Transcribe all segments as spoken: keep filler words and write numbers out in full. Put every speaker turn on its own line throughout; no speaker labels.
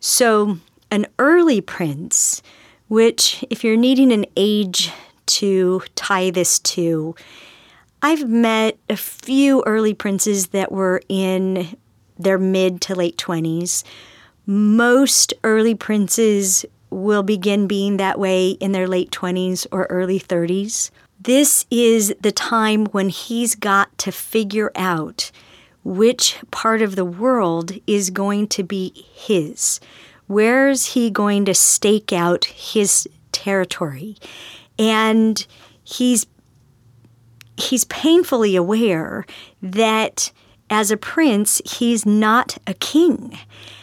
So an early prince, which if you're needing an age to tie this to, I've met a few early princes that were in their mid to late twenties. Most early princes will begin being that way in their late twenties or early thirties. This is the time when he's got to figure out which part of the world is going to be his. Where's he going to stake out his territory? And he's he's painfully aware that as a prince, he's not a king.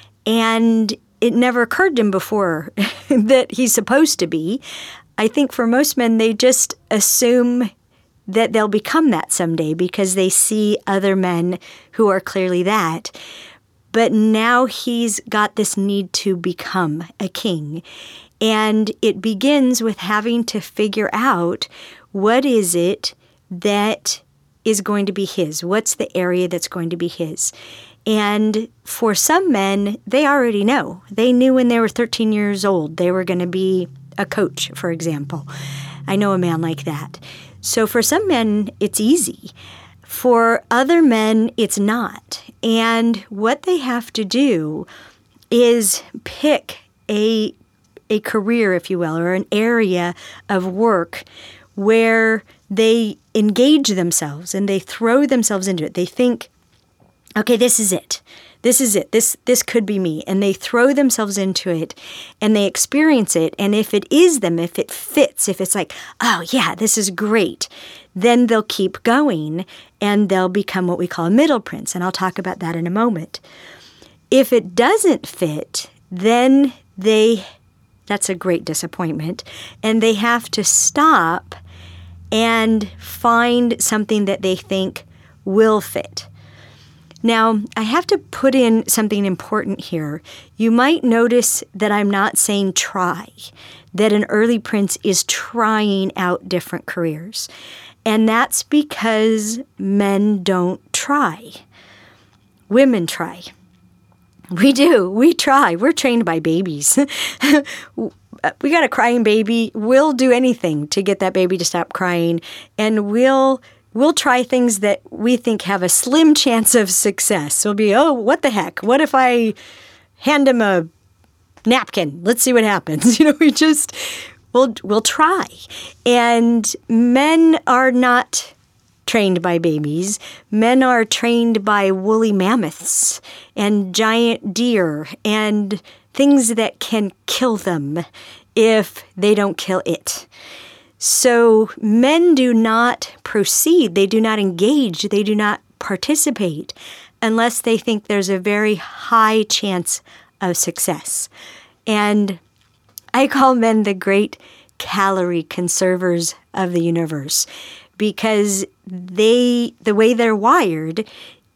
And it never occurred to him before that he's supposed to be. I think for most men, they just assume that they'll become that someday because they see other men who are clearly that. But now he's got this need to become a king. And it begins with having to figure out what is it that is going to be his? What's the area that's going to be his? And for some men, they already know. They knew when they were thirteen years old they were going to be a coach, for example. I know a man like that. So for some men, it's easy. For other men, it's not. And what they have to do is pick a a career, if you will, or an area of work where they engage themselves and they throw themselves into it. They think, okay, this is it. This is it. This this could be me. And they throw themselves into it and they experience it. And if it is them, if it fits, if it's like, oh, yeah, this is great, then they'll keep going and they'll become what we call a middle prince. And I'll talk about that in a moment. If it doesn't fit, then they, that's a great disappointment. And they have to stop and find something that they think will fit. Now, I have to put in something important here. You might notice that I'm not saying try, that an early prince is trying out different careers. And that's because men don't try. Women try. We do. We try. We're trained by babies. We got a crying baby. We'll do anything to get that baby to stop crying. And we'll we'll try things that we think have a slim chance of success. We'll be, oh, what the heck? What if I hand him a napkin? Let's see what happens. You know, we just, we'll, we'll try. And men are not trained by babies. Men are trained by woolly mammoths and giant deer and things that can kill them if they don't kill it. So men do not proceed, they do not engage, they do not participate unless they think there's a very high chance of success. And I call men the great calorie conservers of the universe because they, the way they're wired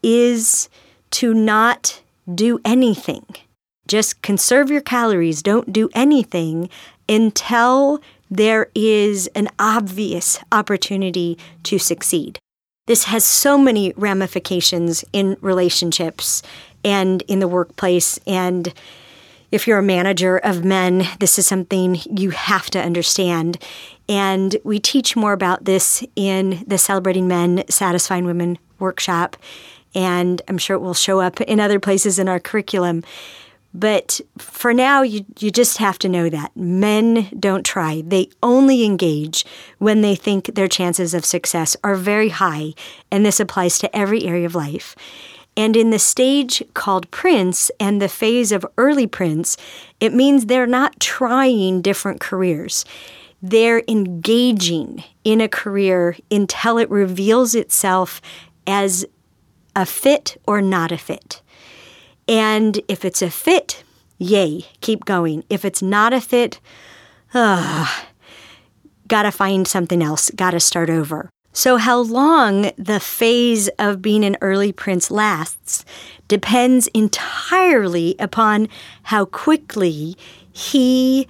is to not do anything. Just conserve your calories, don't do anything until there is an obvious opportunity to succeed. This has so many ramifications in relationships and in the workplace. And if you're a manager of men, this is something you have to understand. And we teach more about this in the Celebrating Men, Satisfying Women workshop. And I'm sure it will show up in other places in our curriculum. But for now, you, you just have to know that. Men don't try. They only engage when they think their chances of success are very high, and this applies to every area of life. And in the stage called prince and the phase of early prince, it means they're not trying different careers. They're engaging in a career until it reveals itself as a fit or not a fit. And if it's a fit, yay, keep going. If it's not a fit, uh, gotta find something else, gotta start over. So how long the phase of being an early prince lasts depends entirely upon how quickly he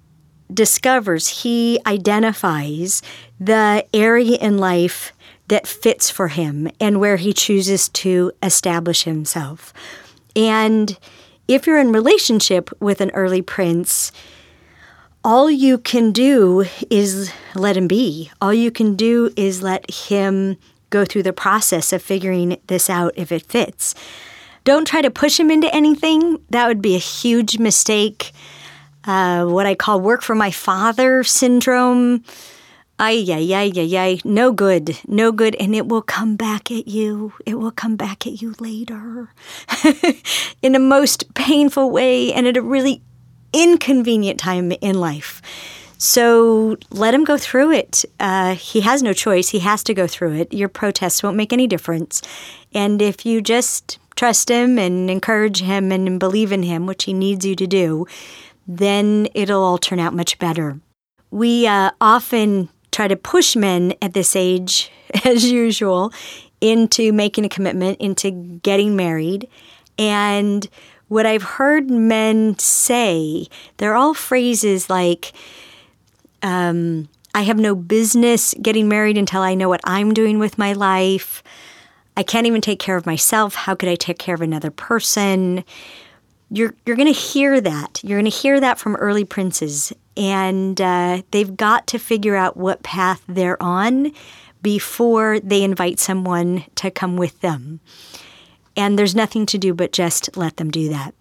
discovers, he identifies the area in life that fits for him and where he chooses to establish himself. And if you're in relationship with an early prince, all you can do is let him be. All you can do is let him go through the process of figuring this out if it fits. Don't try to push him into anything. That would be a huge mistake. Uh, what I call work for my father syndrome. Ay, ay, ay, ay, ay. No good. No good. And it will come back at you. It will come back at you later in a most painful way and at a really inconvenient time in life. So let him go through it. Uh, he has no choice. He has to go through it. Your protests won't make any difference. And if you just trust him and encourage him and believe in him, which he needs you to do, then it'll all turn out much better. We uh, often try to push men at this age, as usual, into making a commitment, into getting married. And what I've heard men say, they're all phrases like, um, I have no business getting married until I know what I'm doing with my life. I can't even take care of myself. How could I take care of another person? You're you're going to hear that. You're going to hear that from early princes. And uh, they've got to figure out what path they're on before they invite someone to come with them. And there's nothing to do but just let them do that.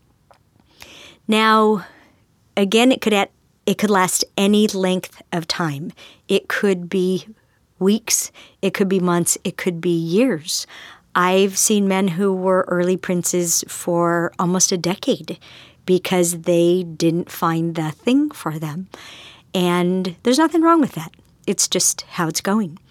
Now, again, it could at, it could last any length of time. It could be weeks. It could be months. It could be years. I've seen men who were early princes for almost a decade because they didn't find the thing for them. And there's nothing wrong with that. It's just how it's going.